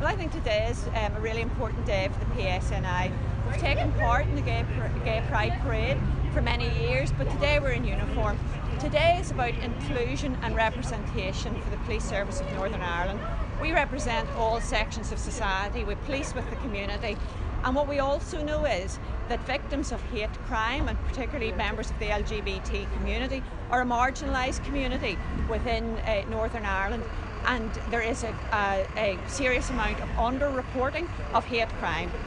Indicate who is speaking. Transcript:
Speaker 1: Well, I think today is a really important day for the PSNI. We've taken part in the Gay Pride Parade for many years, but today we're in uniform. Today is about inclusion and representation for the Police Service of Northern Ireland. We represent all sections of society, we police with the community, and what we also know is that victims of hate crime, and particularly members of the LGBT community, are a marginalised community within Northern Ireland, and there is a serious amount of under-reporting of hate crime.